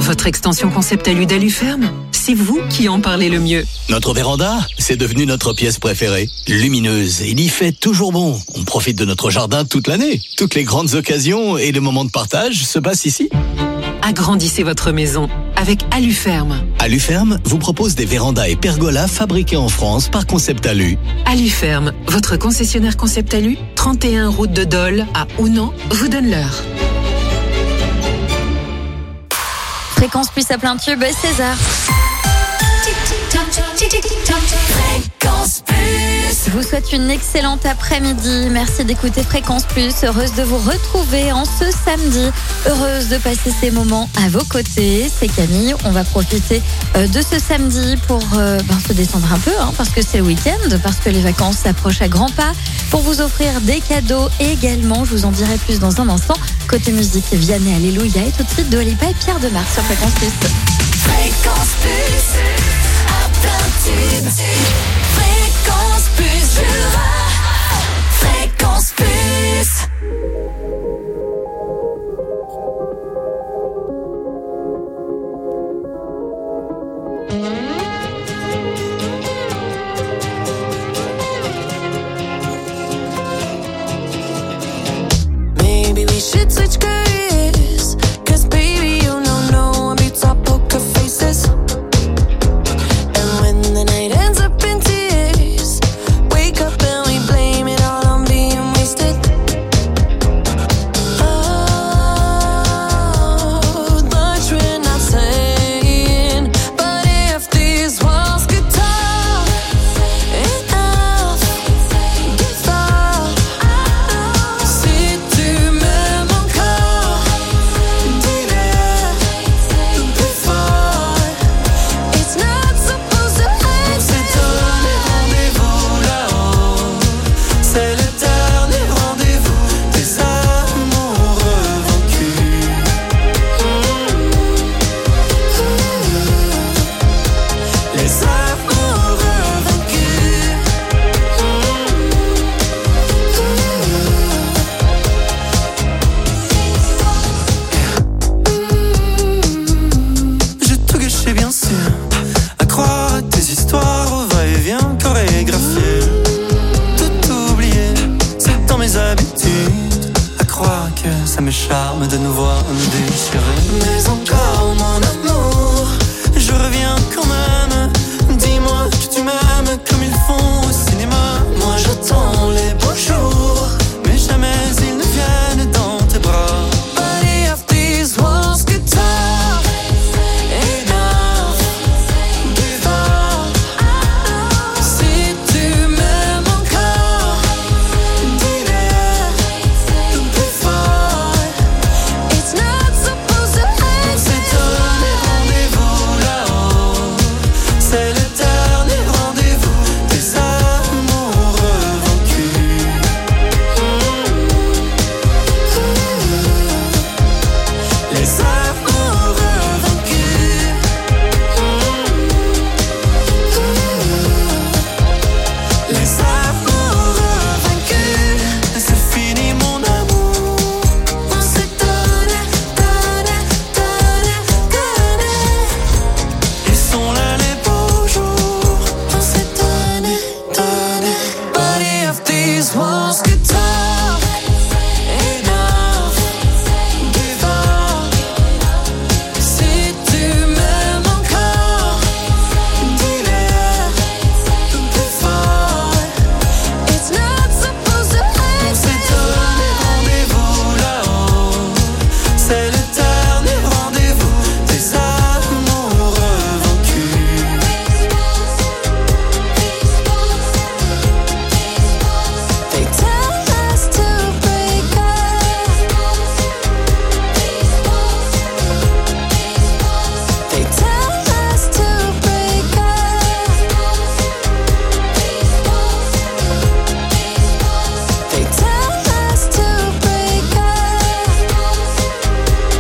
Votre extension Concept Alu d'Aluferme, c'est vous qui en parlez le mieux. Notre véranda, c'est devenu notre pièce préférée. Lumineuse, il y fait toujours bon. On profite de notre jardin toute l'année. Toutes les grandes occasions et les moments de partage se passent ici. Agrandissez votre maison avec Aluferme. Aluferme vous propose des vérandas et pergolas fabriqués en France par Concept Alu. Aluferme, votre concessionnaire Concept Alu, 31 route de Dole à Ounan, vous donne l'heure. Fréquence Plus à plein tube, César. Fréquence Plus. Je vous souhaite une excellente après-midi. Merci d'écouter Fréquence Plus. Heureuse de vous retrouver en ce samedi. Heureuse de passer ces moments à vos côtés. C'est Camille. On va profiter de ce samedi pour se détendre un peu, parce que c'est le week-end, parce que les vacances s'approchent à grands pas, pour vous offrir des cadeaux également. Je vous en dirai plus dans un instant. Côté musique, Vianney, Alléluia, et tout de suite Dua Lipa et Pierre Demar sur Fréquence Plus. Fréquence Plus, à plein tube. Fréquence Plus, Jura. Fréquence Plus. Maybe we should switch careers, 'cause baby, you know no one beats our poker faces. And when the night ends up in tears, wake up and we blame it all on being wasted. Oh, much we're not saying, but if these walls could talk, enough, give up. Si tu m'aimes encore, dis-le plus fort. It's not supposed to end. On s'est donné rendez-vous là-haut. C'est le dernier rendez-vous des amoureux vaincus. Les amoureux vaincus. J'ai tout gâché bien sûr, à croire à tes histoires au va-et-vient chorégraphié. Tout oublié, c'est dans mes habitudes, à croire que ça me charme de nous voir me déchirer. Mais encore mon amour, je reviens quand même. Dis-moi que tu m'aimes comme ils font au cinéma. Moi j'attends les beaux jours, mais jamais ils ne viennent dans tes bras. But if these walls could talk, enough, give up. Si tu m'aimes encore, dis-le plus fort. It's not supposed to end. On s'est donné rendez-vous là-haut. C'est le dernier rendez-vous des amoureux vaincus. Les amoureux vaincus. Les amoureux vaincus. C'est fini mon amour. On s'est donné. Ils sont là les beaux jours. On s'est donné. But if these walls could talk, enough, give up. Si tu m'aimes encore, dis-le plus fort. It's not supposed to end. On s'est donné rendez-vous là-haut. C'est le dernier rendez-vous des amoureux vaincus. They tell us to break up. They tell us to break up. They tell us to break up.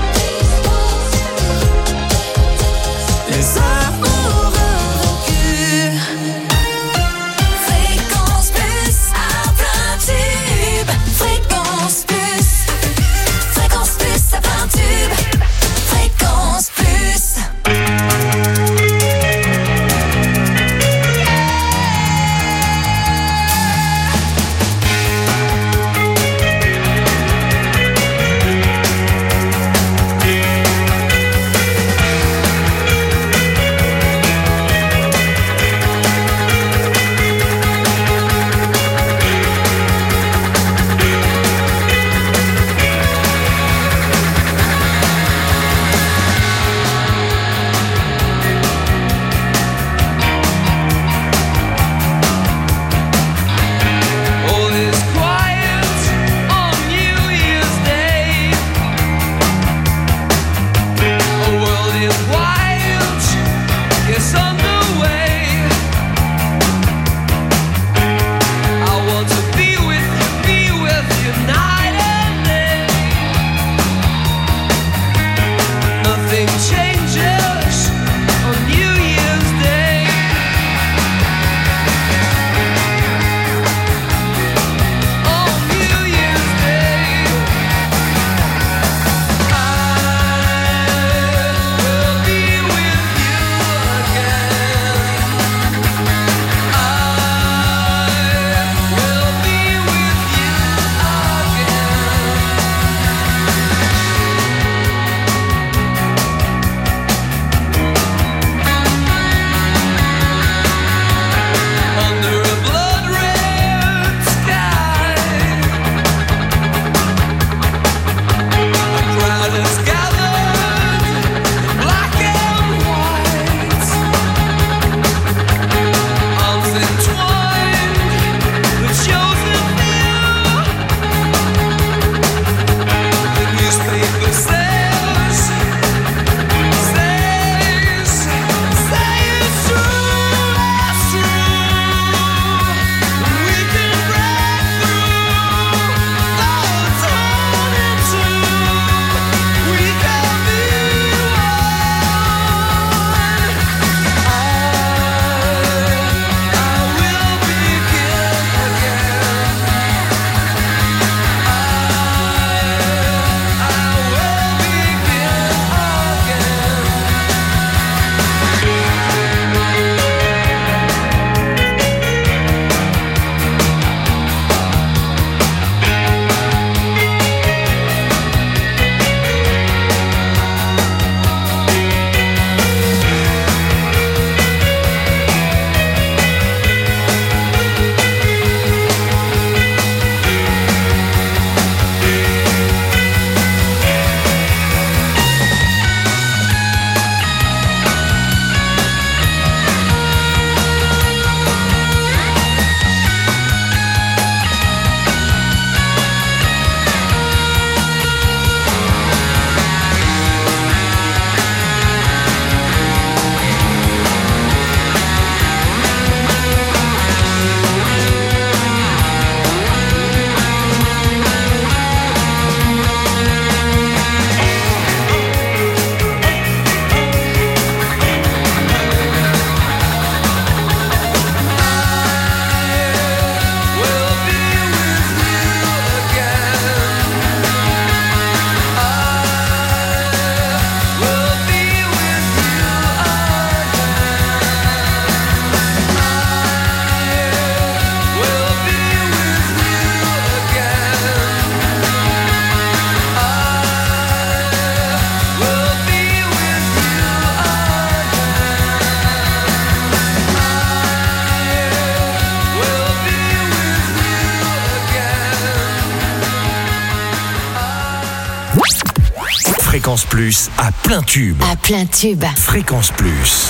Fréquence Plus à plein tube. À plein tube. Fréquence Plus.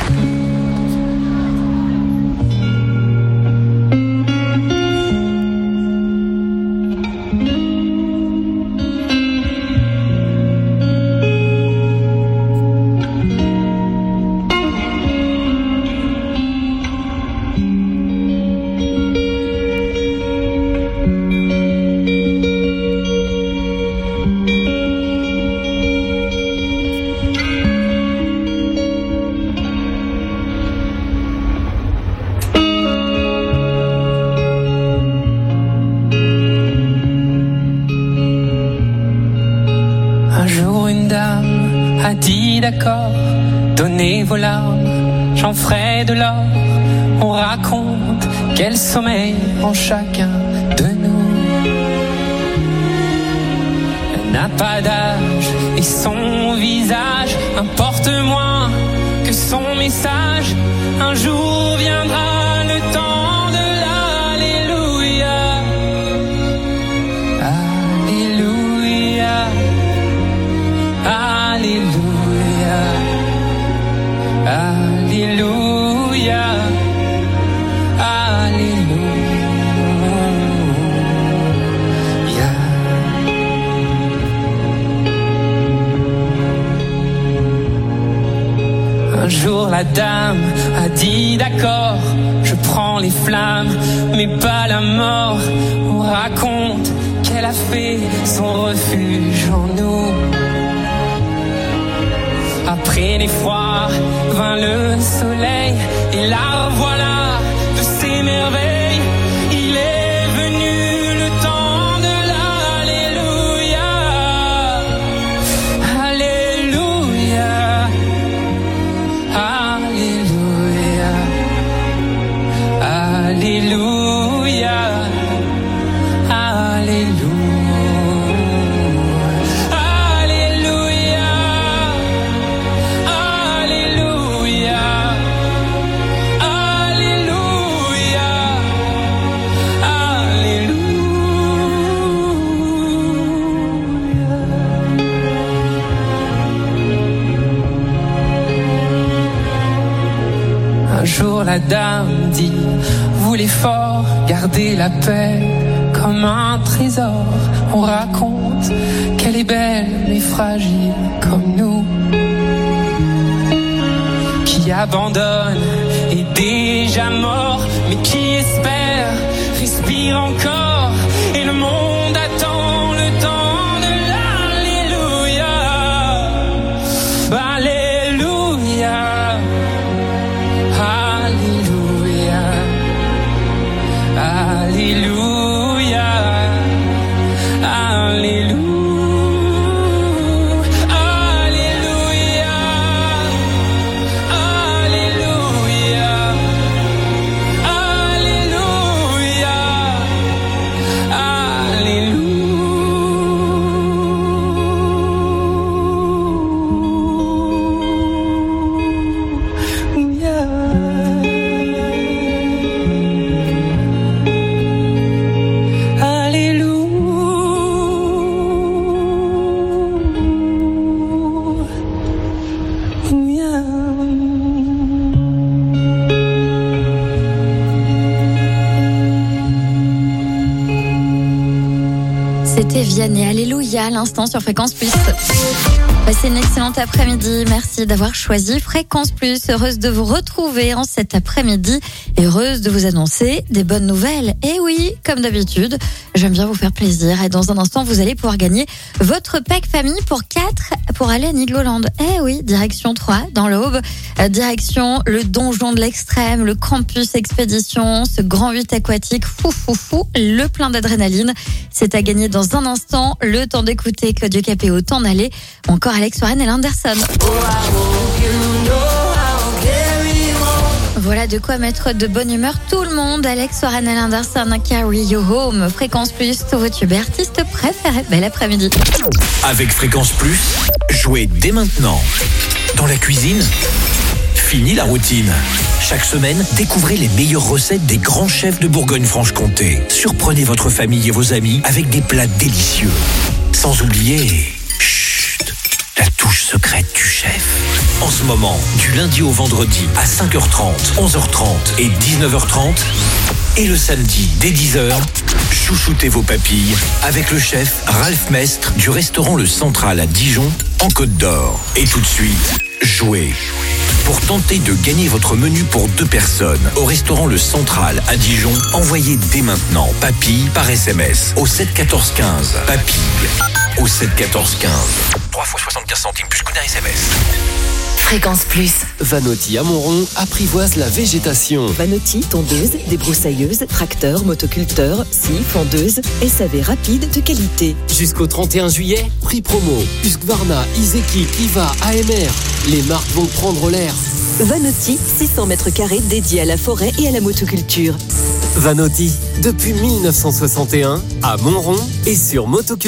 D'accord, donnez vos larmes, j'en ferai de l'or. On raconte quel sommeil en chacun de nous. Elle n'a pas d'âge et son visage importe moins que son message. Un jour viendra le temps de l'alléluia. Alléluia. Alléluia. Alléluia, Alléluia. Un jour la dame a dit d'accord, je prends les flammes, mais pas la mort. On raconte qu'elle a fait son refuge en nous. Après l'effroi vint le soleil et la revoilà de ses merveilles. Il est venu le temps de l'alléluia. Alléluia. Alléluia. Alléluia. Alléluia. Un jour la dame dit, vous les forts, gardez la paix comme un trésor. On raconte qu'elle est belle mais fragile comme nous, qui abandonne est déjà mort, mais qui espère respire encore. Et le monde attend le temps de l'alléluia. Alléluia. Alléluia, Alléluia, Alléluia, Alléluia, Alléluia, C'était Vianney, Alléluia, à l'instant sur Fréquence Plus. Passez une excellente après-midi. Merci d'avoir choisi Fréquence Plus. Heureuse de vous retrouver en cet après-midi et heureuse de vous annoncer des bonnes nouvelles. Et oui, comme d'habitude, j'aime bien vous faire plaisir. Et dans un instant, vous allez pouvoir gagner votre pack famille pour 4 pour aller à Nigloland. Eh oui, direction 3 dans l'Aube. Direction le donjon de l'extrême, le campus expédition, ce grand 8 aquatique, fou, le plein d'adrénaline. C'est à gagner dans un instant. Le temps d'écouter Claudio Capéo, T'en aller, ou encore Alex Warren et Anderson. Voilà de quoi mettre de bonne humeur tout le monde. Alex Warren et Anderson, Carry You Home. Fréquence Plus, tous vos tubes artistes préférés. Bel après-midi. Avec Fréquence Plus, jouez dès maintenant. Dans la cuisine, fini la routine. Chaque semaine, découvrez les meilleures recettes des grands chefs de Bourgogne-Franche-Comté. Surprenez votre famille et vos amis avec des plats délicieux. Sans oublier, chef. En ce moment, du lundi au vendredi à 5h30, 11h30 et 19h30. Et le samedi, dès 10h, chouchoutez vos papilles avec le chef Ralph Mestre du restaurant Le Central à Dijon, en Côte d'Or. Et tout de suite, jouez. Pour tenter de gagner votre menu pour 2 personnes au restaurant Le Central à Dijon, envoyez dès maintenant papilles par SMS au 7 14 15. Papilles au 7 14 15. 3 fois 75 centimes plus coût d'un SMS. Fréquence Plus. Vanotti à Montrond apprivoise la végétation. Vanotti, tondeuse, débroussailleuse, tracteur, motoculteur, scie, fendeuse, SAV rapide de qualité. Jusqu'au 31 juillet, prix promo. Husqvarna, Iseki, Kiva, AMR. Les marques vont prendre l'air. Vanotti, 600 mètres carrés dédiés à la forêt et à la motoculture. Vanotti, depuis 1961, à Montrond et sur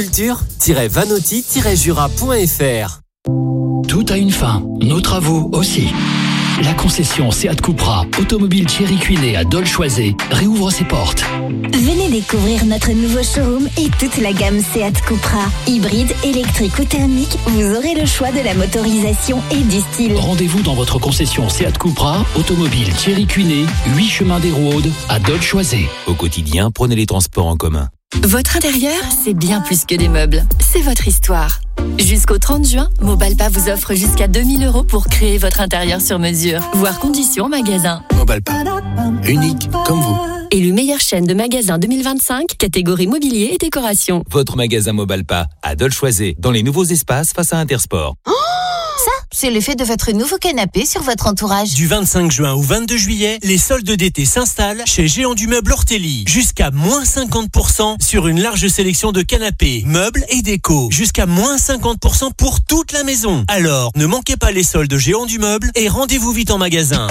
motoculture-vanotti-jura.fr. Tout a une fin, nos travaux aussi. La concession Seat Cupra, automobile Thierry Cuinet à Dole-Choisé, réouvre ses portes. Venez découvrir notre nouveau showroom et toute la gamme Seat Cupra. Hybride, électrique ou thermique, vous aurez le choix de la motorisation et du style. Rendez-vous dans votre concession Seat Cupra, automobile Thierry Cuinet, 8 chemin des Rôdes à Dole-Choisé. Au quotidien, prenez les transports en commun. Votre intérieur, c'est bien plus que des meubles. C'est votre histoire. Jusqu'au 30 juin, Mobalpa vous offre jusqu'à 2 000 € pour créer votre intérieur sur mesure. Voir conditions magasin. Mobalpa, unique comme vous. Élu meilleure chaîne de magasins 2025, catégorie mobilier et décoration. Votre magasin Mobalpa à Dole-Choisé, dans les nouveaux espaces face à Intersport. Ça, c'est l'effet de votre nouveau canapé sur votre entourage. Du 25 juin au 22 juillet, les soldes d'été s'installent chez Géant du Meuble Ortelli. Jusqu'à moins 50% sur une large sélection de canapés, meubles et déco. Jusqu'à moins 50% pour toute la maison. Alors, ne manquez pas les soldes Géant du Meuble et rendez-vous vite en magasin.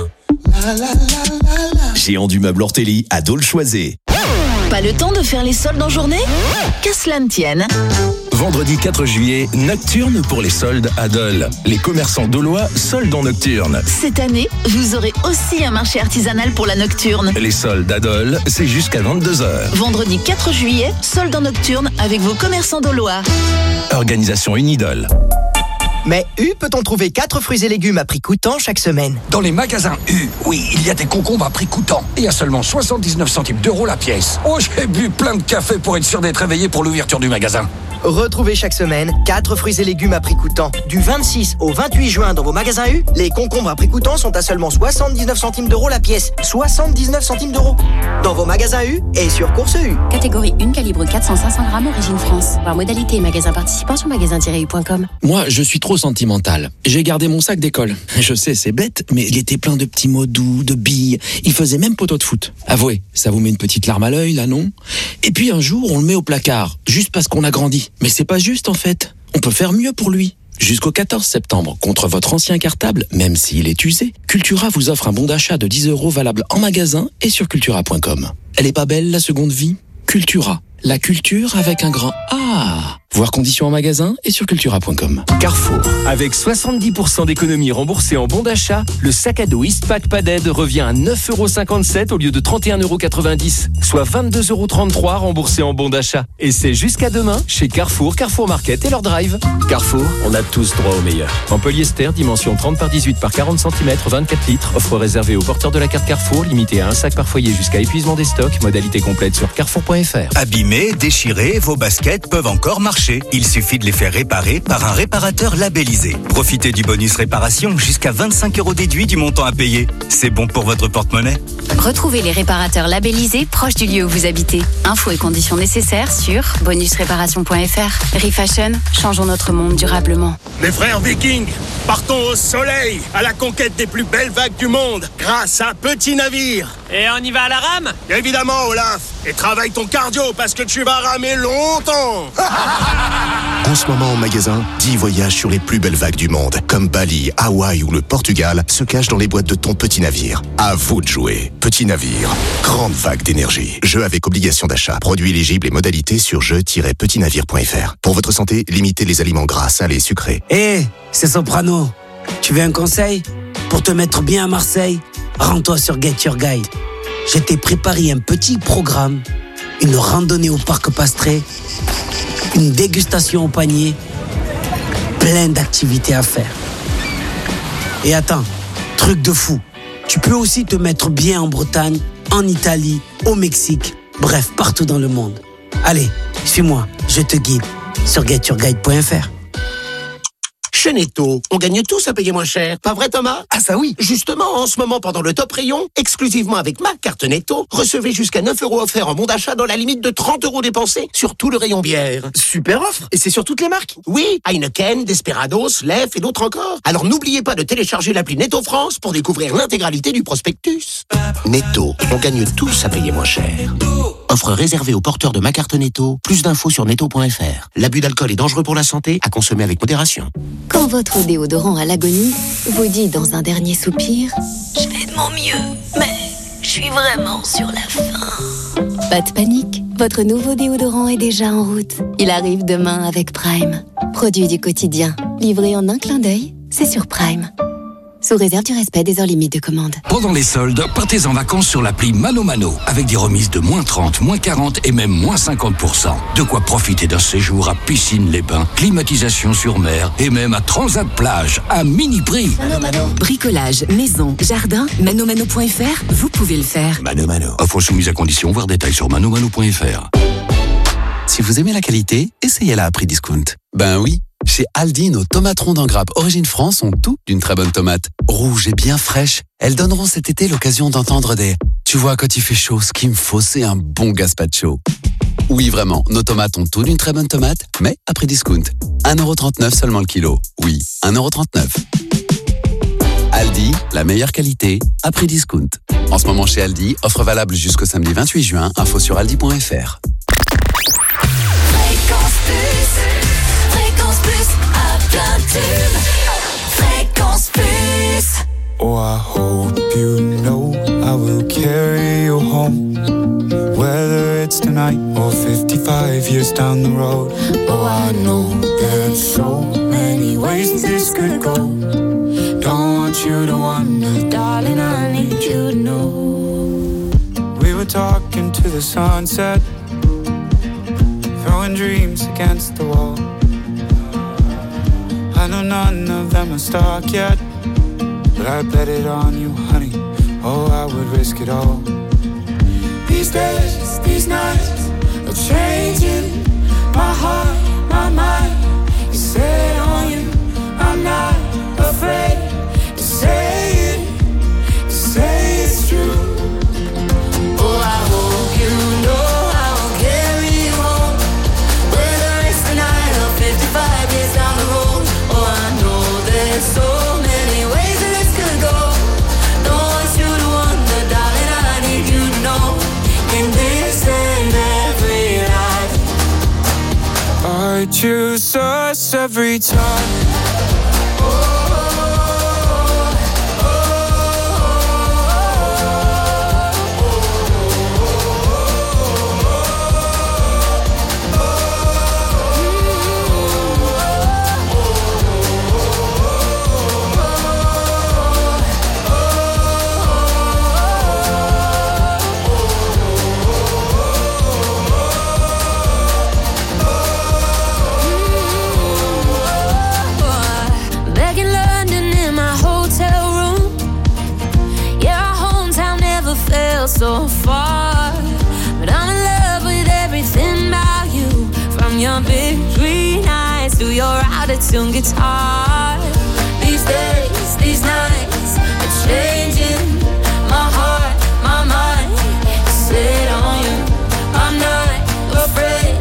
Géant du Meuble Ortelli à Dole-Choisé. Pas le temps de faire les soldes en journée ? Qu'à cela ne tienne. Vendredi 4 juillet, Nocturne pour les soldes à Dole. Les commerçants dolois soldent en Nocturne. Cette année, vous aurez aussi un marché artisanal pour la Nocturne. Les soldes à Dole, c'est jusqu'à 22h. Vendredi 4 juillet, soldes en Nocturne avec vos commerçants dolois. Organisation Unidol. Mais U peut-on trouver 4 fruits et légumes à prix coûtant chaque semaine? Dans les magasins U, oui, il y a des concombres à prix coûtant. Et à seulement 79 centimes d'euros la pièce. Oh, j'ai bu plein de café pour être sûr d'être réveillé pour l'ouverture du magasin. Retrouvez chaque semaine 4 fruits et légumes à prix coûtant. Du 26 au 28 juin dans vos magasins U, les concombres à prix coûtant sont à seulement 79 centimes d'euros la pièce. 79 centimes d'euros. Dans vos magasins U et sur Course U. Catégorie 1, calibre 400-500 grammes, origine France. Voir modalité et magasin participant sur magasin-u.com. Moi, je suis trop sentimental. J'ai gardé mon sac d'école. Je sais, c'est bête, mais il était plein de petits mots doux, de billes. Il faisait même poteau de foot. Avouez, ça vous met une petite larme à l'œil, là, non? Et puis un jour, on le met au placard, juste parce qu'on a grandi. Mais c'est pas juste, en fait. On peut faire mieux pour lui. Jusqu'au 14 septembre, contre votre ancien cartable, même s'il est usé, Cultura vous offre un bon d'achat de 10 € valable en magasin et sur cultura.com. Elle est pas belle, la seconde vie? Cultura. La culture avec un grand A. Voir conditions en magasin et sur cultura.com. Carrefour. Avec 70% d'économies remboursées en bon d'achat, le sac à dos Eastpak Padded revient à 9,57 € au lieu de 31,90 €, soit 22,33 € remboursés en bon d'achat. Et c'est jusqu'à demain chez Carrefour, Carrefour Market et leur drive. Carrefour, on a tous droit au meilleur. En polyester, dimension 30 par 18 par 40 cm, 24 litres. Offre réservée aux porteurs de la carte Carrefour, limitée à un sac par foyer jusqu'à épuisement des stocks. Modalité complète sur carrefour.fr. Abîmés, déchirés, vos baskets peuvent encore marcher. Il suffit de les faire réparer par un réparateur labellisé. Profitez du bonus réparation jusqu'à 25 € déduit du montant à payer. C'est bon pour votre porte-monnaie. Retrouvez les réparateurs labellisés proches du lieu où vous habitez. Infos et conditions nécessaires sur bonusréparation.fr. Refashion, changeons notre monde durablement. Les frères Vikings, partons au soleil, à la conquête des plus belles vagues du monde, grâce à un petit navire. Et on y va à la rame? Évidemment, Olaf. Et travaille ton cardio parce que tu vas ramer longtemps. En ce moment, en magasin, 10 voyages sur les plus belles vagues du monde, comme Bali, Hawaï ou le Portugal, se cachent dans les boîtes de ton petit navire. À vous de jouer. Petit navire, grande vague d'énergie. Jeu avec obligation d'achat. Produit éligible et modalités sur jeu-petitnavire.fr. Pour votre santé, limitez les aliments gras, salés, sucrés. Hé, c'est Soprano. Tu veux un conseil? Pour te mettre bien à Marseille, rends-toi sur Get Your Guide. Je t'ai préparé un petit programme, une randonnée au parc Pastré, une dégustation au panier, plein d'activités à faire. Et attends, truc de fou. Tu peux aussi te mettre bien en Bretagne, en Italie, au Mexique, bref, partout dans le monde. Allez, suis-moi, je te guide sur getyourguide.fr. Chez Netto, on gagne tous à payer moins cher. Pas vrai, Thomas? Ah ça oui. Justement, en ce moment, pendant le top rayon, exclusivement avec ma carte Netto, recevez jusqu'à 9 € offerts en bon d'achat dans la limite de 30 € dépensés sur tout le rayon bière. Super offre. Et c'est sur toutes les marques? Oui, Heineken, Desperados, Lef et d'autres encore. Alors n'oubliez pas de télécharger l'appli Netto France pour découvrir l'intégralité du prospectus. Netto, on gagne tous à payer moins cher. Offre réservée aux porteurs de ma carte Netto. Plus d'infos sur netto.fr. L'abus d'alcool est dangereux pour la santé, à consommer avec modération. Quand votre déodorant à l'agonie vous dit dans un dernier soupir « Je fais de mon mieux, mais je suis vraiment sur la fin ». Pas de panique, votre nouveau déodorant est déjà en route. Il arrive demain avec Prime. Produit du quotidien, livré en un clin d'œil, c'est sur Prime. Sous réserve du respect des heures limites de commande. Pendant les soldes, partez en vacances sur l'appli Mano Mano, avec des remises de moins 30, moins 40 et même moins 50%. De quoi profiter d'un séjour à Piscine-les-Bains, climatisation sur mer et même à Transat Plage, à mini prix. Mano Mano. Bricolage, maison, jardin, manomano.fr, vous pouvez le faire. Mano Mano. Offre soumise à condition, voir détails sur manomano.fr. Si vous aimez la qualité, essayez-la à prix discount. Ben oui. Chez Aldi, nos tomates rondes en grappe Origine France ont tout d'une très bonne tomate. Rouges et bien fraîches, elles donneront cet été l'occasion d'entendre des « Tu vois, quand il fait chaud, ce qu'il me faut, c'est un bon gazpacho ». Oui, vraiment, nos tomates ont tout d'une très bonne tomate, mais à prix discount. 1,39€ seulement le kilo. Oui, 1,39€. Aldi, la meilleure qualité, à prix discount. En ce moment chez Aldi, offre valable jusqu'au samedi 28 juin, info sur aldi.fr. Fréquence Plus, à plein tube. Fréquence Plus. Oh, I hope you know I will carry you home, whether it's tonight or 55 years down the road. Oh, I know there's so many ways this could go. Don't want you to wonder, darling, I need you to know. We were talking to the sunset, throwing dreams against the wall. I know none of them are stuck yet, but I bet it on you, honey. Oh, I would risk it all. These days, these nights are changing my heart, my mind is set on you. I'm not afraid to say it, to say it's true. Oh, I hope you know I'll carry you home, whether it's tonight or 55 years down the road. Oh, I know there's so many ways that this could go. Don't want you to wonder, darling, I need you to know. In this and every life, I choose us every time. So far, but I'm in love with everything about you, from your big green eyes to your out-of-tune guitar. These days, these nights are changing my heart, my mind is set on you. I'm not afraid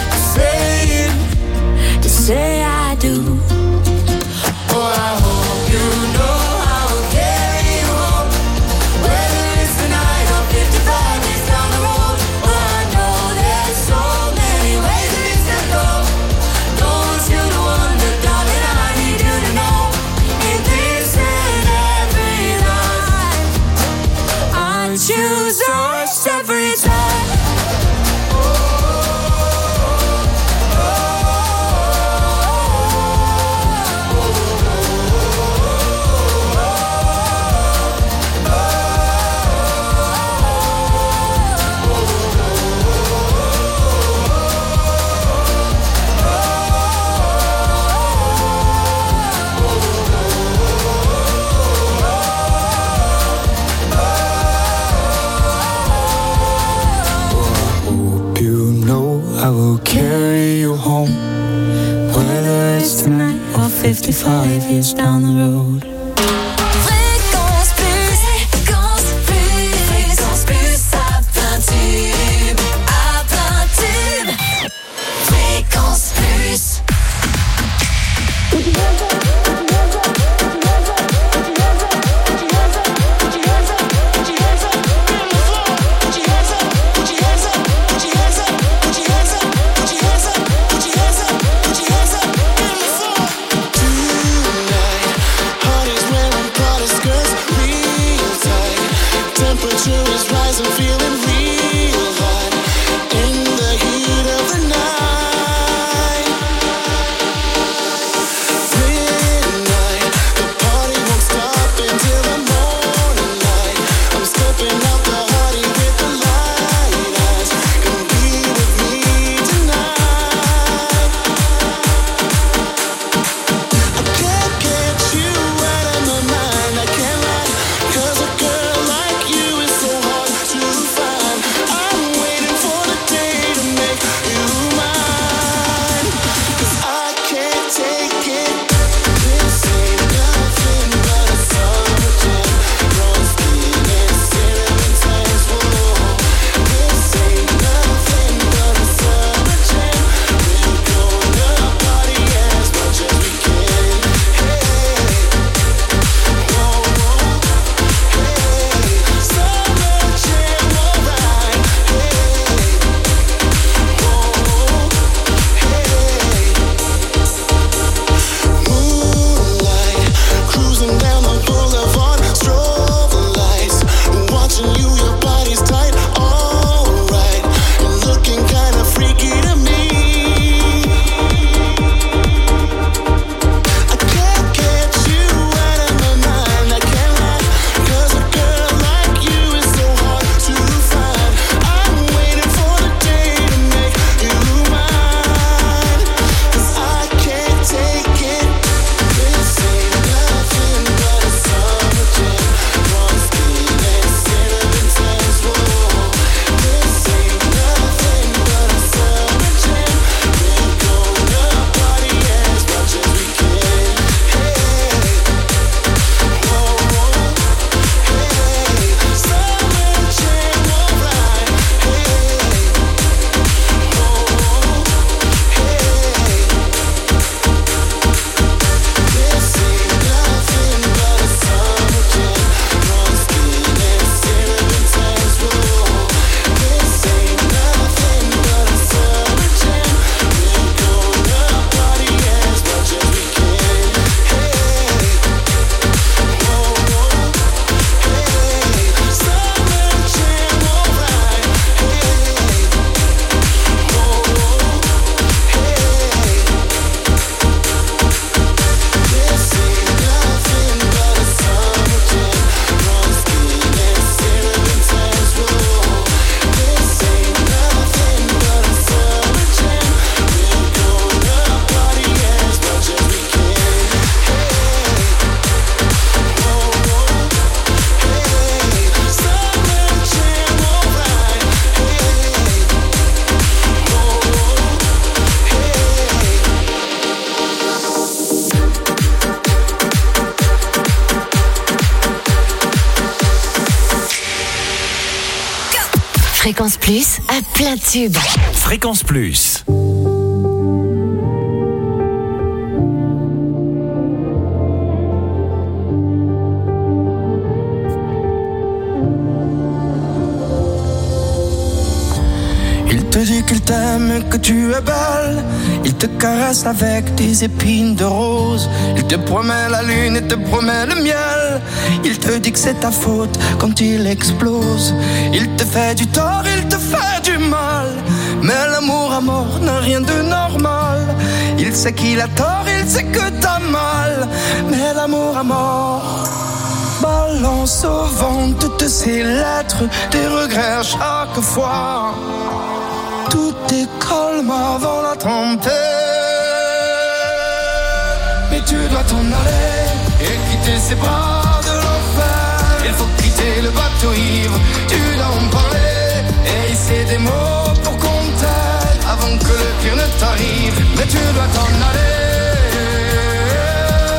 to say I do. Oh, I hope you know I'll carry you home, whether it's tonight or 55 years down the road. Oh, I know there's so many ways that this could go. Don't want you to wonder, darling, I need you. 25 years down the road. Fréquence plus, fréquence plus, fréquence plus à plein tube, à plein tube. Fréquence plus. Fréquence Plus à plein tube. Fréquence Plus. Il te dit qu'il t'aime, que tu es belle. Il te caresse avec des épines de rose. Il te promet la lune et te promet le miel. Il te dit que c'est ta faute quand il explose. Il te fait du tort, il te fait du mal. Mais l'amour à mort n'a rien de normal. Il sait qu'il a tort, il sait que t'as mal. Mais l'amour à mort balance au vent toutes ses lettres, des regrets à chaque fois. Tout est calme avant la tempête. Mais tu dois t'en aller et quitter ses bras de l'enfer. Il faut quitter le bateau ivre, tu dois en parler et hisser des mots pour qu'on t'aide avant que le pire ne t'arrive. Mais tu dois t'en aller.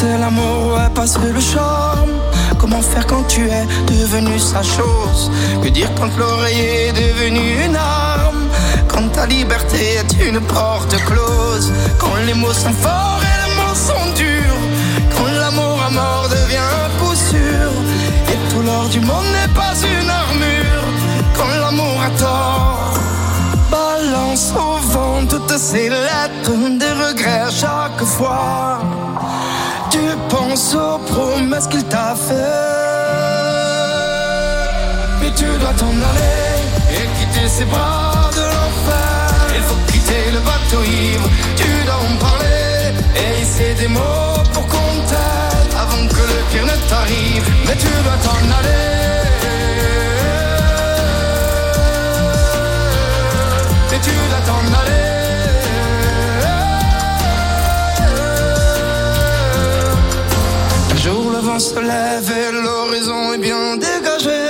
passer l'amour, ouais, passer le charme. Comment faire quand tu es devenu sa chose? Que dire quand l'oreiller est devenu une arme? Quand ta liberté est une porte close? Quand les mots sont forts et les mots sont durs? Quand l'amour à mort devient un coup sûr? Et tout l'or du monde n'est pas une armure? Quand l'amour a tort, balance au vent toutes ces lettres, des regrets à chaque fois. Tu penses aux promesses qu'il t'a fait, mais tu dois t'en aller et quitter ses bras de l'enfer. Il faut quitter le bateau ivre, tu dois en parler et hisser des mots pour qu'on t'aide avant que le pire ne t'arrive. Mais tu dois t'en aller, mais tu dois t'en aller. Le vent se lève et l'horizon est bien dégagé.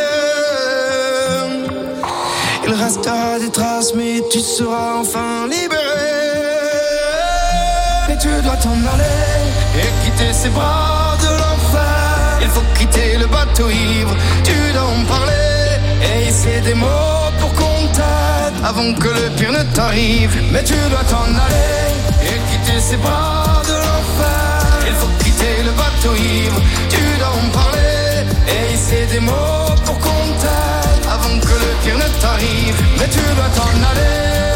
Il restera des traces mais tu seras enfin libéré. Mais tu dois t'en aller et quitter ces bras de l'enfer. Il faut quitter le bateau ivre, tu dois en parler et hisser des mots pour qu'on t'aide avant que le pire ne t'arrive. Mais tu dois t'en aller et quitter ces bras de l'enfer. Il faut quitter le bateau ivre, tu dois en parler et hisser des mots pour qu'on t'aide avant que le pire ne t'arrive. Mais tu dois t'en aller,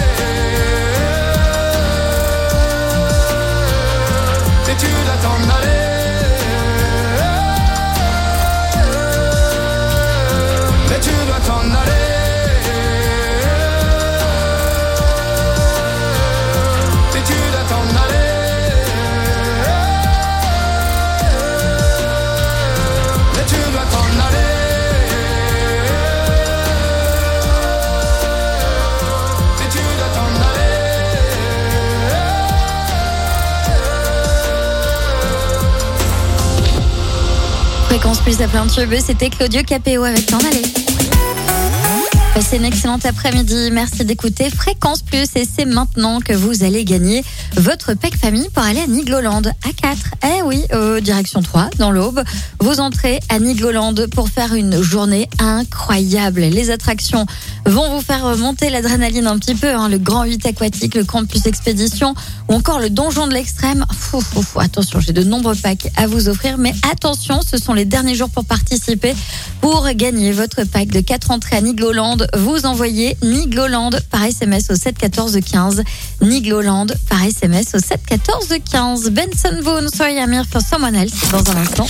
mais tu dois t'en aller, mais tu dois t'en aller, mais tu dois t'en aller. Fréquence Plus à plein tube, c'était Claudio Capéo avec T'en aller. Passez une excellente après-midi, merci d'écouter Fréquence Plus et c'est maintenant que vous allez gagner votre pack famille pour aller à Nigloland à 4. Eh oui, direction 3 dans l'Aube. Vous entrez à Nigloland pour faire une journée incroyable. Les attractions vont vous faire monter l'adrénaline un petit peu, hein. Le Grand 8 aquatique, le Campus Expédition ou encore le Donjon de l'Extrême. Attention, j'ai de nombreux packs à vous offrir, mais attention, ce sont les derniers jours pour participer. Pour gagner votre pack de 4 entrées à Nigloland, vous envoyez Nigloland par SMS au 7 14 15. Nigloland par SMS au 7 14 15. Benson Boone, Sorry I'm Here for Someone Else dans un instant.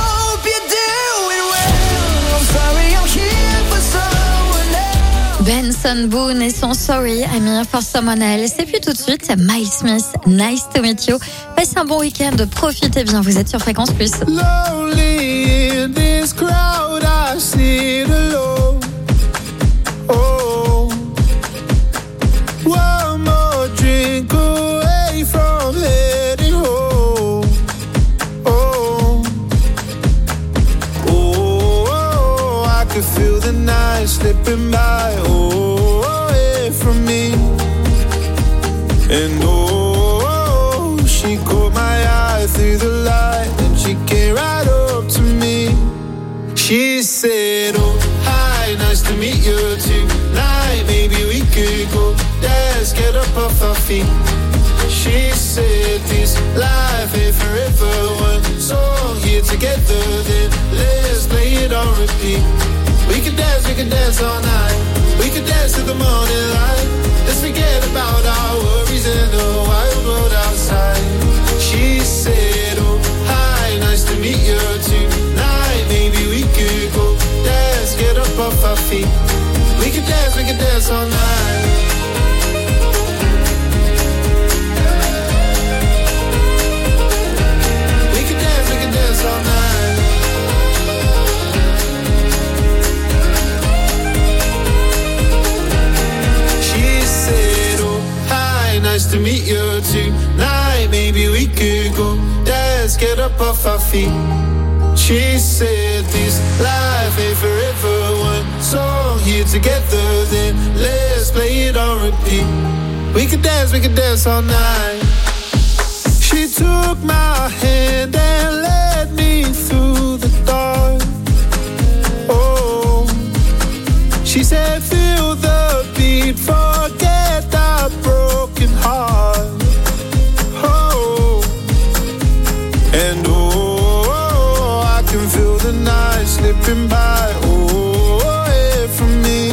Benson Boone et son Sorry I'm Here for Someone Else. Et puis tout de suite, Miles Smith, Nice to Meet You. Passez un bon week-end, profitez bien, vous êtes sur Fréquence Plus. Lonely in this crowd, I sit alone. Oh, one more drink away from heading home. Oh, oh, I could feel the night slipping by. Oh, away from me. And oh, she caught my eye through the light and she came right up to me. She said, oh, hi, nice to meet you tonight. Maybe we could go dance, get up off our feet. She said this life ain't forever. One song here together, then let's play it on repeat. We could dance all night. We could dance to the morning light. Let's forget about our worries and the wild world outside. She said, oh, hi, nice to meet you tonight. Maybe we could go dance, get up off our feet. We could dance all night. We could dance all night. She said, oh, hi, nice to meet you tonight. Maybe we could go dance, get up off our feet. She said this life ain't forever. One song here together, then let's play it on repeat. We could dance all night. She took my hand and said feel the beat, forget that broken heart. Oh, and I can feel the night slipping by, away from me.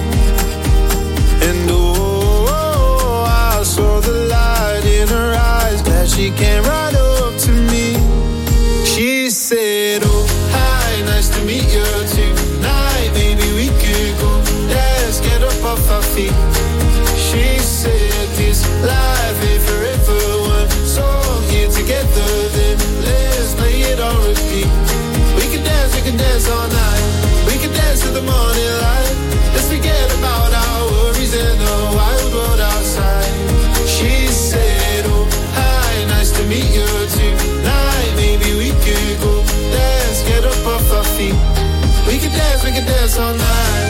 And I saw the light in her eyes, that she came right up to me. She said, oh, hi, nice to meet you tonight. Maybe we could go, let's get up off our feet. She said, this life ain't forever, one song here together, then let's play it on repeat. We can dance all night. We can dance to the morning light. Let's forget about our worries and the wild world outside. She said, oh, hi, nice to meet you tonight. Maybe we could go, let's get up off our feet. We can dance all night.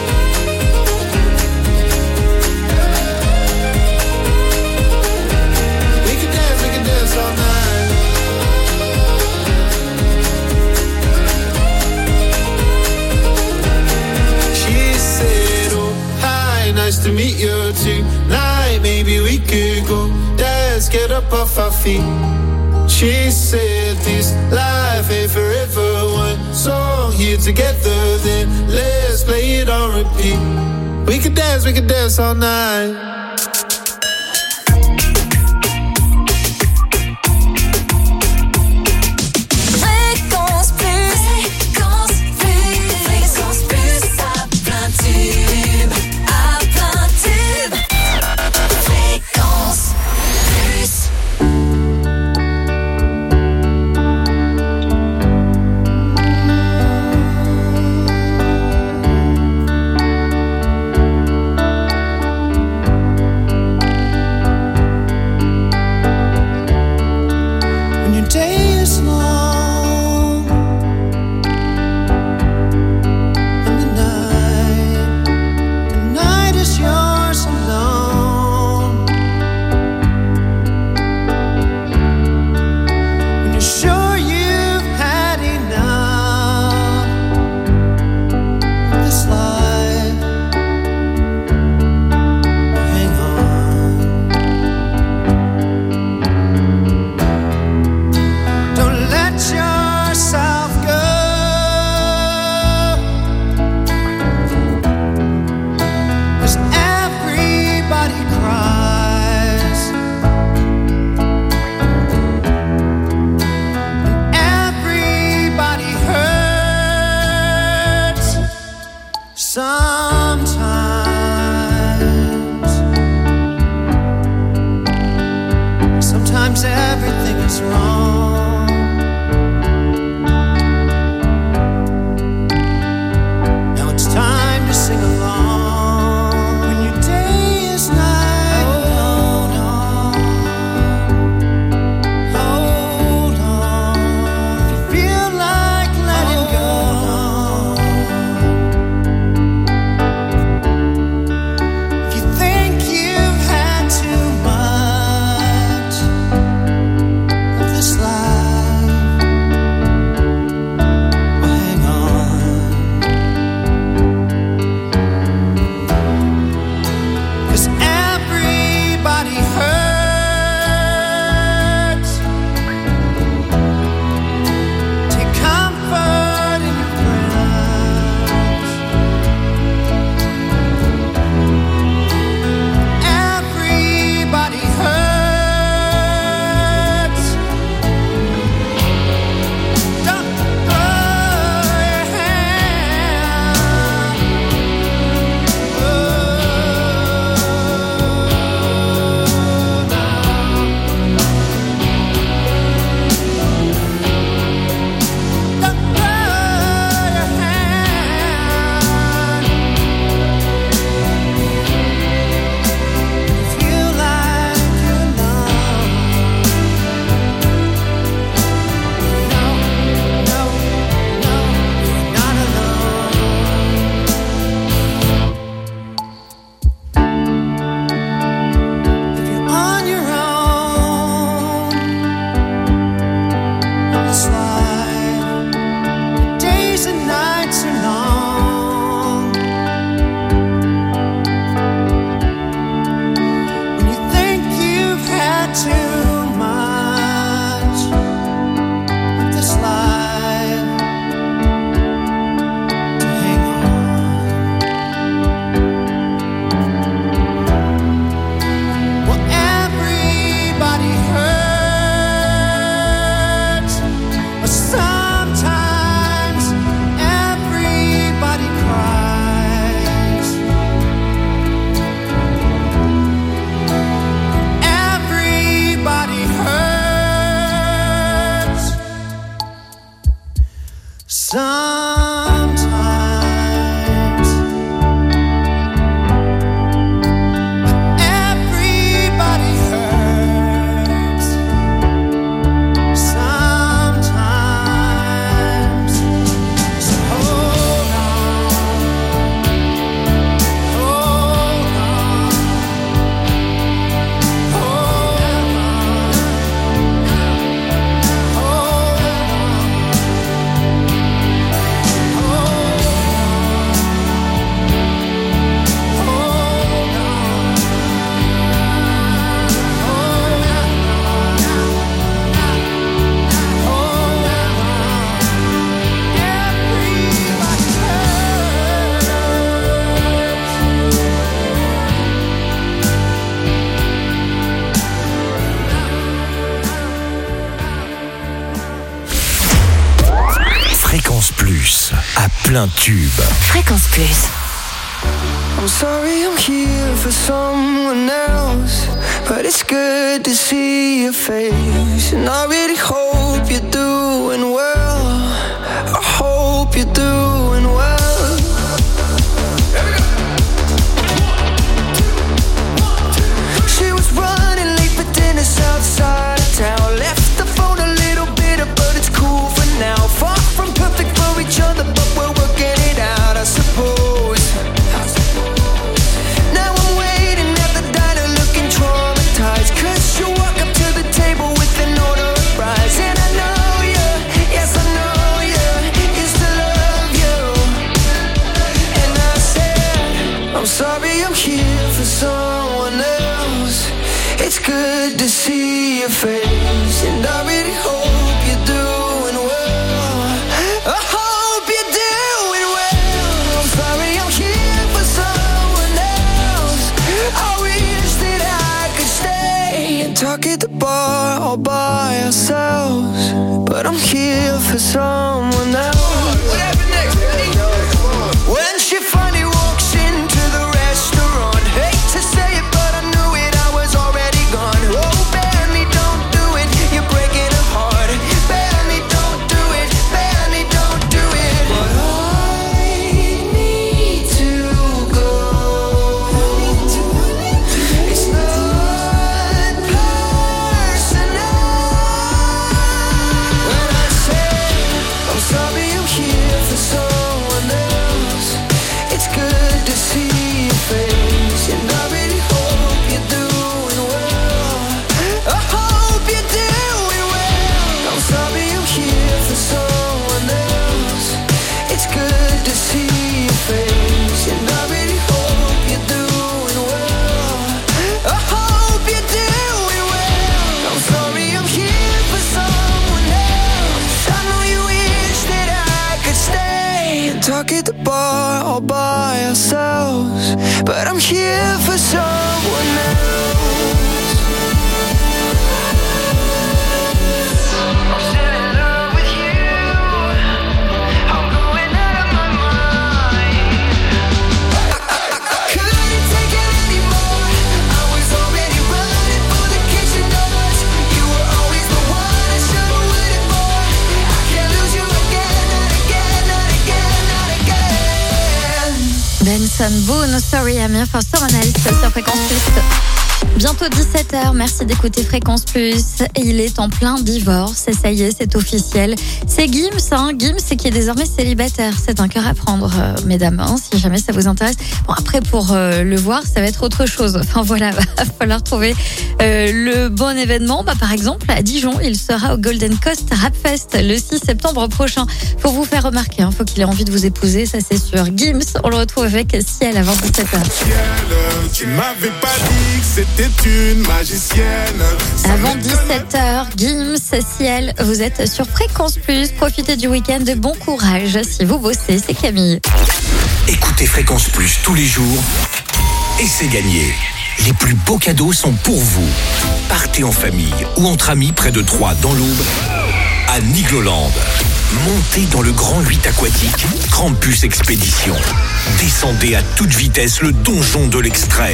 We can dance all night. She said, oh, hi, nice to meet you tonight. Maybe we could go, let's get up off our feet. She said, this life ain't forever, one song here together, then let's play it on repeat. We can dance all night. Sometimes everything is wrong. Now it's time to sing along. When your day is night, hold on, hold on. If you feel like letting go, plein de tubes. Fréquence Plus. I'm sorry I'm here for someone else, but it's good to see your face. And I really hope you're doing well. I hope you're doing well. She was running late for dinner outside of town. Left the phone a little bitter, but it's cool for now. Far from perfect for each other, but we're working it out, I suppose. Now I'm waiting at the diner looking traumatized, 'cause you walk up to the table with an order of fries. And I know you, yes I know you, used to love you. And I said, I'm sorry I'm here for someone else. It's good to see your face, and I really hope you're doing well. I hope you're doing well. I'm sorry I'm here for someone else. I wish that I could stay and talk at the bar all by ourselves, but I'm here for someone else. What happened next? When she finally walks into the restaurant, hate to say it, but I knew it, I was already gone. Oh, Benny, don't do it, you're breaking her heart. Benny, don't do it, Benny, don't do it. But I need to go. It's not personal. When I say I'm sorry I'm here for someone else, it's good to see your face, and I really hope you're doing well. I hope you're doing well. I'm sorry I'm here for someone else. It's good to see your face, and I really hope you're doing well. I hope you're doing well. I'm sorry I'm here for someone else. I know you wish that I could stay and talk at the bar all by ourselves, but I'm here for someone else. I'm still in love with you. I'm going out of my mind. I couldn't take it anymore. I was already running for the kitchen doors. You were always the one I should have waited for. I can't lose you again, not again, not again, not again. Benson Boone, Sorry I'm here for someone else sur Fréquence Plus. Bientôt 17h, merci d'écouter Fréquence Plus. Et il est en plein divorce, et ça y est, c'est officiel. C'est Gims, Gims qui est désormais célibataire. C'est un cœur à prendre, mesdames, si jamais ça vous intéresse. Bon, après, pour le voir, ça va être autre chose. Enfin voilà, va falloir trouver le bon événement. Par exemple, à Dijon, il sera au Golden Coast Rap Fest le 6 septembre prochain. Faut vous faire remarquer, faut qu'il ait envie de vous épouser, ça c'est sûr. Gims, on le retrouve avec Ciel avant 17h. Tu m'avais pas dit que c'était une magicienne. Avant 17h, Gims, Ciel, vous êtes sur Fréquence Plus. Profitez du week-end, bon courage si vous bossez, c'est Camille. Écoutez Fréquence Plus tous les jours et c'est gagné. Les plus beaux cadeaux sont pour vous. Partez en famille ou entre amis près de Troyes dans l'Aube à Nigloland. Montez dans le Grand 8 aquatique Campus Expédition. Descendez à toute vitesse le donjon de l'extrême.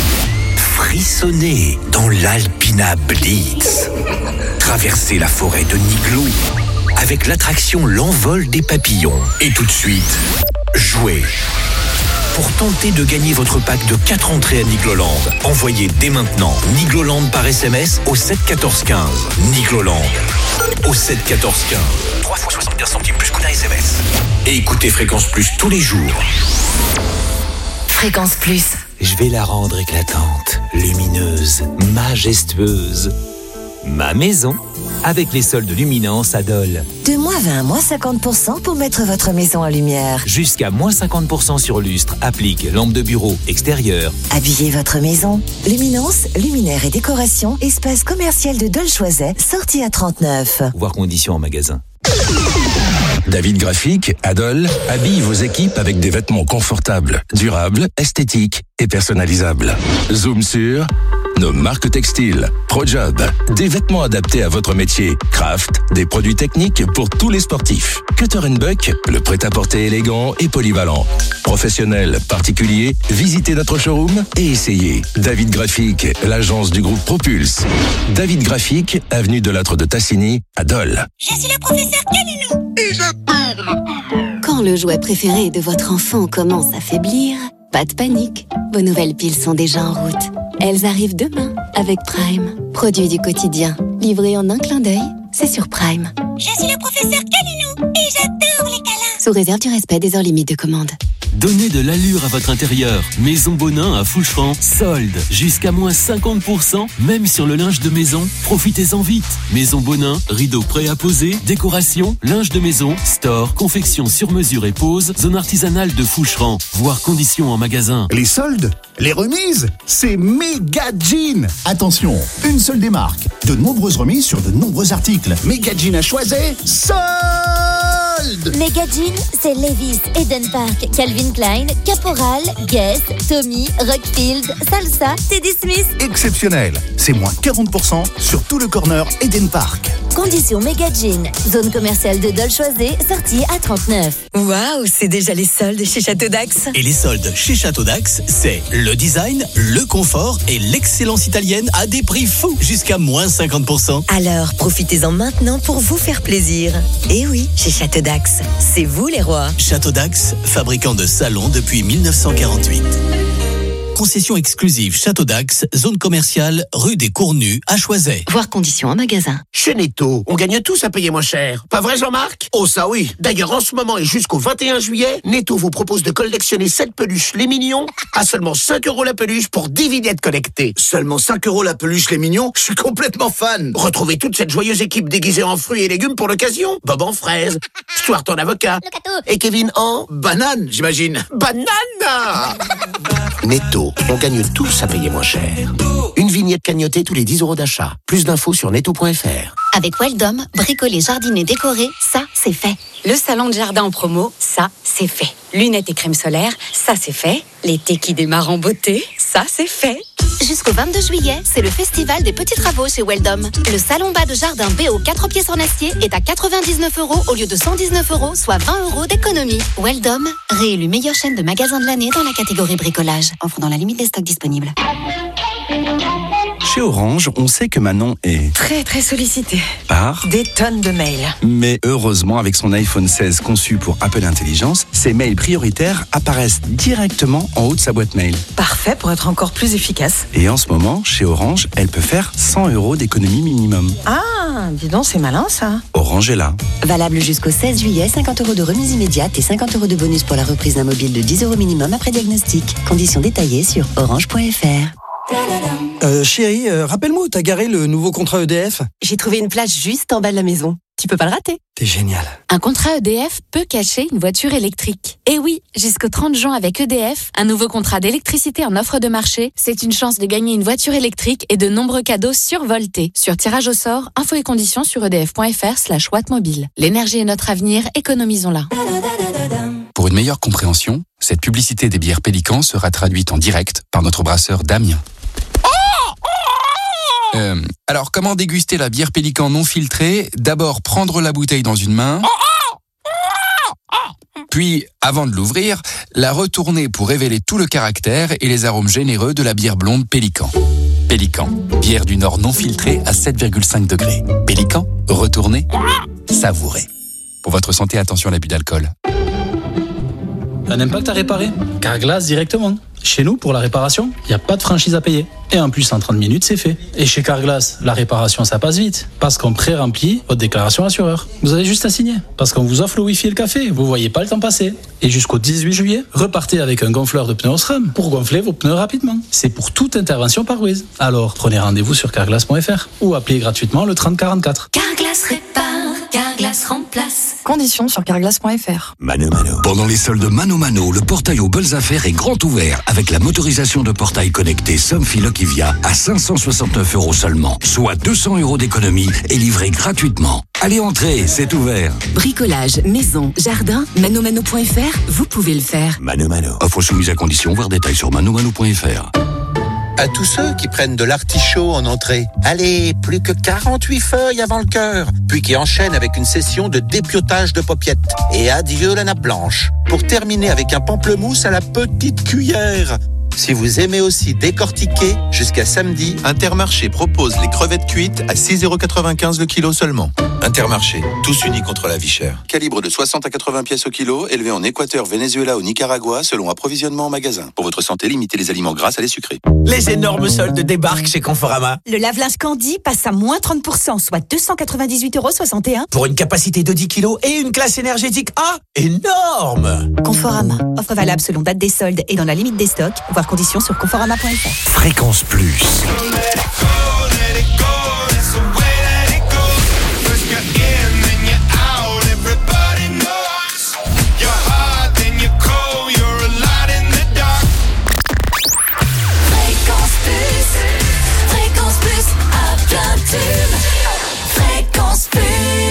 Frissonnez dans l'Alpina Blitz. Traversez la forêt de Niglo avec l'attraction L'Envol des papillons. Et tout de suite, jouez. Pour tenter de gagner votre pack de 4 entrées à Nigloland, envoyez dès maintenant Nigloland par SMS au 7 14 15. Nigloland au 7 14 15. 3 fois 75 centimes plus coût d'un SMS. Et écoutez Fréquence Plus tous les jours. Fréquence Plus. Je vais la rendre éclatante, lumineuse, majestueuse. Ma maison, avec les soldes Luminance à Dole. De moins 20 à moins 50% pour mettre votre maison en lumière. Jusqu'à moins 50% sur lustre, applique, lampe de bureau, extérieur. Habillez votre maison. Luminance, luminaire et décoration, espace commercial de Dole-Choiset, sortie à 39. Voir conditions en magasin. David Graphique, Adol, habille vos équipes avec des vêtements confortables, durables, esthétiques et personnalisables. Zoom sur nos marques textiles, ProJob, des vêtements adaptés à votre métier, Craft, des produits techniques pour tous les sportifs. Cutter & Buck, le prêt-à-porter élégant et polyvalent. Professionnels, particuliers, visitez notre showroom et essayez. David Graphique, l'agence du groupe Propulse. David Graphique, avenue de l'Âtre de Tassigny, à Dole. Je suis le professeur Calinou et j'adore. Quand le jouet préféré de votre enfant commence à faiblir, pas de panique. Vos nouvelles piles sont déjà en route. Elles arrivent demain avec Prime. Produit du quotidien, livré en un clin d'œil, c'est sur Prime. Je suis le professeur Calinou et j'adore les câlins. Sous réserve du respect des heures limites de commande. Donnez de l'allure à votre intérieur. Maison Bonin à Foucheron. Solde. Jusqu'à moins 50%, même sur le linge de maison. Profitez-en vite. Maison Bonin, rideaux prêts à poser, décoration, linge de maison, store, confection sur mesure et pose, zone artisanale de Foucheron. Voir conditions en magasin. Les soldes, les remises, c'est Méga Jean. Attention, une seule des marques. De nombreuses remises sur de nombreux articles. Méga Jean à Choiset, soldes. Méga Jean, c'est Levi's, Eden Park, Calvin Klein, Caporal, Guess, Tommy, Rockfield, Salsa, Teddy Smith. Exceptionnel, c'est moins 40% sur tout le corner Eden Park. Condition Méga Jean, zone commerciale de Dole-Choisé, sortie à 39. Waouh, c'est déjà les soldes chez Château d'Axe. Et les soldes chez Château d'Axe, c'est le design, le confort et l'excellence italienne à des prix fous, jusqu'à moins 50%. Alors, profitez-en maintenant pour vous faire plaisir. Et oui, chez Château d'Axe, c'est vous les rois. Château d'Axe, fabricant de salons depuis 1948. Concession exclusive Château d'Axe, zone commerciale, rue des Cournus, à Choiset. Voir conditions en magasin. Chez Netto, on gagne tous à payer moins cher. Pas vrai, Jean-Marc? Oh, ça oui. D'ailleurs, en ce moment et jusqu'au 21 juillet, Netto vous propose de collectionner 7 peluches Les Mignons à seulement 5 € la peluche pour 10 vignettes connectées. Seulement 5 € la peluche Les Mignons? Je suis complètement fan. Retrouvez toute cette joyeuse équipe déguisée en fruits et légumes pour l'occasion. Bob en fraise, Stuart en avocat. Et Kevin en... banane, j'imagine. Banane. Netto, on gagne tous à payer moins cher. Une vignette cagnotée tous les 10 € d'achat. Plus d'infos sur netto.fr. Avec Weldom, bricoler, jardiner, décorer, ça, c'est fait. Le salon de jardin en promo, ça, c'est fait. Lunettes et crème solaire, ça, c'est fait. L'été qui démarre en beauté, ça, c'est fait. Jusqu'au 22 juillet, c'est le festival des petits travaux chez Weldom. Le salon bas de jardin BO 4 pièces en acier est à 99 € au lieu de 119 €, soit 20 € d'économie. Weldom, réélu meilleure chaîne de magasins de l'année dans la catégorie bricolage. Offre dans la limite des stocks disponibles. Chez Orange, on sait que Manon est... Très sollicité. Par des tonnes de mails. Mais heureusement, avec son iPhone 16 conçu pour Apple Intelligence, ses mails prioritaires apparaissent directement en haut de sa boîte mail. Parfait pour être encore plus efficace. Et en ce moment, chez Orange, elle peut faire 100 € d'économie minimum. Ah, dis donc, c'est malin ça. Orange est là. Valable jusqu'au 16 juillet, 50 € de remise immédiate et 50 € de bonus pour la reprise d'un mobile de 10 € minimum après diagnostic. Conditions détaillées sur orange.fr. Chérie, rappelle-moi où t'as garé le nouveau contrat EDF. J'ai trouvé une place juste en bas de la maison. Tu peux pas le rater. T'es génial. Un contrat EDF peut cacher une voiture électrique. Et oui, jusqu'au 30 juin avec EDF, un nouveau contrat d'électricité en offre de marché, c'est une chance de gagner une voiture électrique et de nombreux cadeaux survoltés. Sur tirage au sort, infos et conditions sur edf.fr/wattmobile. L'énergie est notre avenir, économisons-la. Pour une meilleure compréhension, cette publicité des bières Pélican sera traduite en direct par notre brasseur Damien. Alors, comment déguster la bière Pélican non filtrée? D'abord, prendre la bouteille dans une main. Puis, avant de l'ouvrir, la retourner pour révéler tout le caractère et les arômes généreux de la bière blonde Pélican. Pélican, bière du Nord non filtrée à 7,5 degrés. Pélican, retournez, savourez. Pour votre santé, attention à l'abus d'alcool. Un impact à réparer? Carglass directement. Chez nous, pour la réparation, il n'y a pas de franchise à payer. Et en plus, en 30 minutes, c'est fait. Et chez Carglass, la réparation, ça passe vite. Parce qu'on pré-remplit votre déclaration assureur. Vous avez juste à signer. Parce qu'on vous offre le Wi-Fi et le café. Vous voyez pas le temps passer. Et jusqu'au 18 juillet, repartez avec un gonfleur de pneus Osram pour gonfler vos pneus rapidement. C'est pour toute intervention par Wiz. Alors, prenez rendez-vous sur carglass.fr ou appelez gratuitement le 3044. Carglass répare, Carglass remplace. Conditions sur carglass.fr. Mano Mano. Pendant les soldes Mano Mano, le portail aux belles affaires est grand ouvert avec la motorisation de portail connecté Somfy Lokivia à 569 € seulement, soit 200 € d'économie et livré gratuitement. Allez, entrez, c'est ouvert. Bricolage, maison, jardin, manomano.fr, vous pouvez le faire. Mano Mano. Offre soumise à condition, voir détails sur manomano.fr. À tous ceux qui prennent de l'artichaut en entrée, allez, plus que 48 feuilles avant le cœur, puis qui enchaînent avec une session de dépiotage de paupiètes. Et adieu la nappe blanche, pour terminer avec un pamplemousse à la petite cuillère. Si vous aimez aussi décortiquer, jusqu'à samedi, Intermarché propose les crevettes cuites à 6,95 € le kilo seulement. Intermarché, tous unis contre la vie chère. Calibre de 60 à 80 pièces au kilo, élevé en Équateur, Venezuela ou Nicaragua, selon approvisionnement en magasin. Pour votre santé, limitez les aliments gras à les sucrés. Les énormes soldes débarquent chez Conforama. Le lave-linge Candy passe à moins 30%, soit 298,61 €. Pour une capacité de 10 kilos et une classe énergétique A, énorme! Conforama. Offre valable selon date des soldes et dans la limite des stocks. Voir conditions sur conforama.fr. Fréquence Plus. Fréquence Plus à plein tube. Fréquence Plus.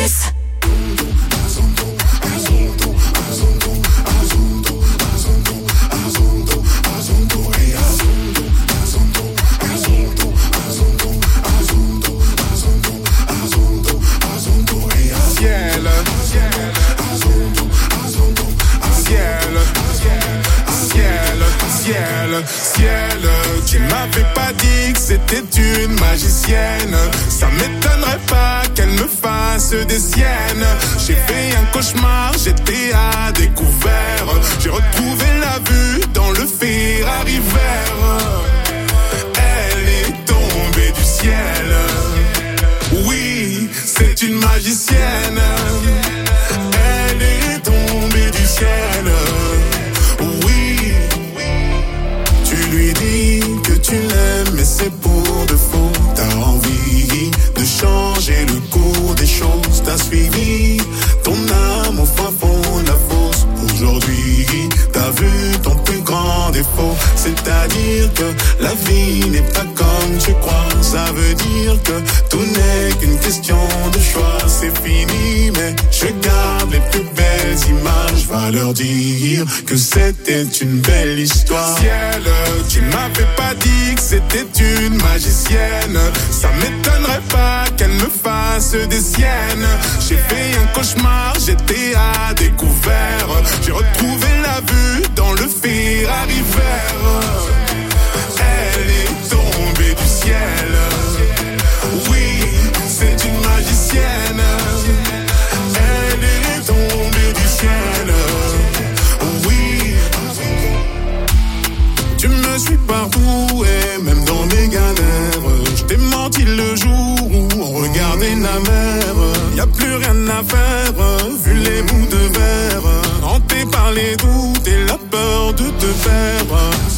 Ciel, tu m'avais pas dit que c'était une magicienne. Ça m'étonnerait pas qu'elle me fasse des siennes. J'ai fait un cauchemar, j'étais à découvert. J'ai retrouvé la vue dans le Ferrari vert. Elle est tombée du ciel. Oui, c'est une magicienne. Elle est tombée du ciel. Tu lui dis que tu l'aimes, mais c'est pour de faux. T'as envie de changer le cours des choses. T'as suivi ton âme au fin fond de la fosse. Aujourd'hui, t'as vu ton plus grand défaut. C'est-à-dire que la vie n'est pas comme tu crois. Ça veut dire que tout n'est qu'une question de choix. C'est fini, mais je garde les plus belles images. Va leur dire que c'était une belle histoire. Ciel, tu m'avais pas dit que c'était une magicienne. Ça m'étonnerait pas qu'elle me fasse des siennes. J'ai fait un cauchemar, j'étais à découvert. J'ai retrouvé la vue dans le Ferrari vert. Elle est tombée du ciel. Oui, c'est une magicienne. Elle est tombée du ciel. Oui, tu me suis partout et même dans mes galères. Je t'ai menti le jour où on regardait la mer. Y'a plus rien à faire, vu les bouts de verre. Hanté par les doutes et la peur de te perdre.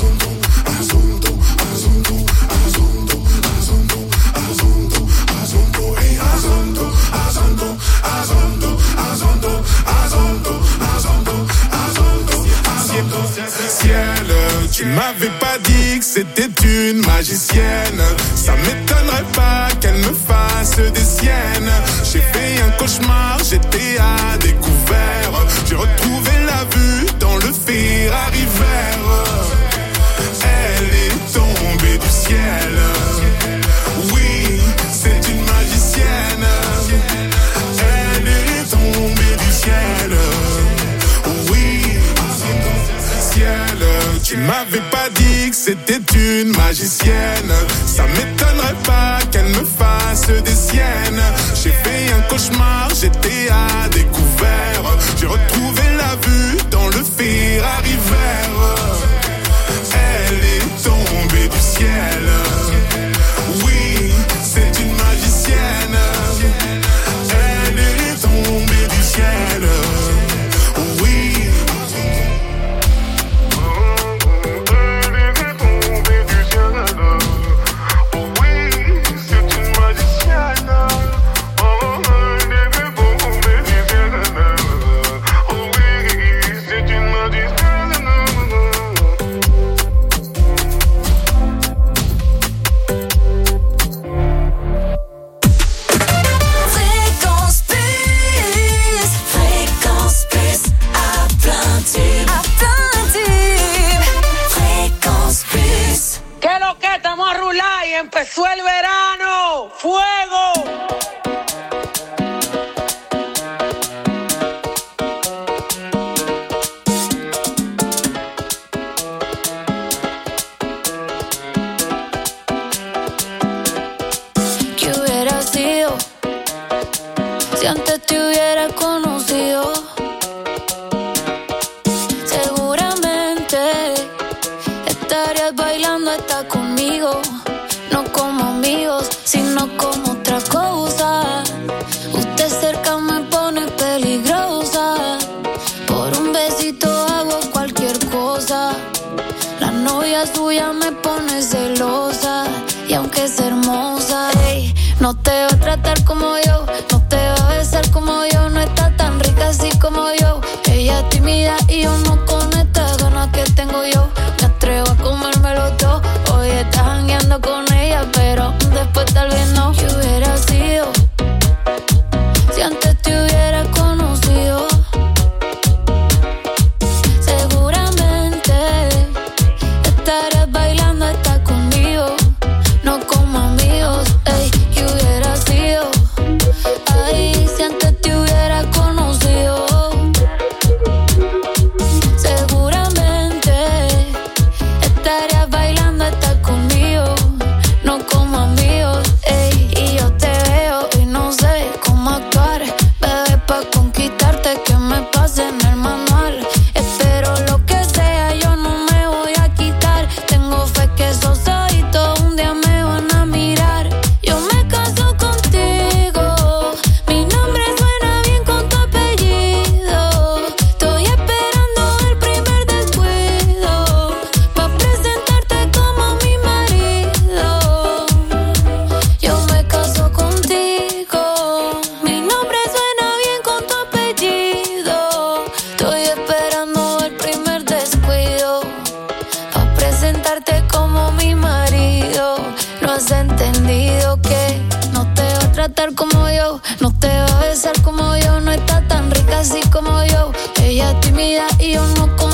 Ciel, tu m'avais pas dit que c'était une magicienne. Ça m'étonnerait pas qu'elle me fasse des siennes. J'ai fait un cauchemar, j'étais à découvert. J'ai retrouvé la vue dans le Ferrari vert. Elle est tombée du ciel. Oui, c'est une magicienne. Elle est tombée du ciel. Oui, ciel, tu m'avais pas dit que c'était une magicienne. Ça m'étonnerait pas qu'elle me fasse des siennes. J'ai fait un cauchemar, j'étais à découvert. J'ai retrouvé la vue dans le Ferrari vert. Elle est tombée du ciel. Oui, c'est une magicienne. Elle est tombée du ciel. Oui. empezó el verano. ¡Fuego! ¿Qué hubiera sido si antes te hubiera conocido? Seguramente estarías bailando hasta conmigo, no como amigos, sino como otra cosa. Usted cerca me pone peligrosa, por un besito hago cualquier cosa. La novia suya me pone celosa, y aunque es hermosa, ey, no te va a tratar como yo, no te va a besar como yo, no está tan rica así como yo. Ella es tímida y yo no con estas ganas que tengo yo. Me atrevo a comérmelo todo. Hoy estás jangueando con ella, pero después tal vez no. ¿Qué hubiera sido si antes te hubiera conocido? Seguramente estarías bailando hasta conmigo, no como amigos. Ey, ¿qué hubiera sido? Ay, si antes te hubiera conocido. Seguramente estarías bailando hasta conmigo, no como amigos. Ey, y yo te veo y no sé cómo actuar, bebé, pa' conquistarte que me pase en el manual. Espero lo que sea, yo no me voy a quitar. Tengo fe que esos ojitos un día me van a mirar. Yo me caso contigo, mi nombre suena bien con tu apellido. Estoy esperando el primer descuido pa' presentarte como mi marido. Yo me caso contigo, mi nombre suena bien con tu apellido. Estoy esperando el primer descuido pa' presentarte como mi marido. No has entendido que no te va a tratar como yo, no te va a besar como yo, no está tan rica así como yo. Ella es tímida y yo no con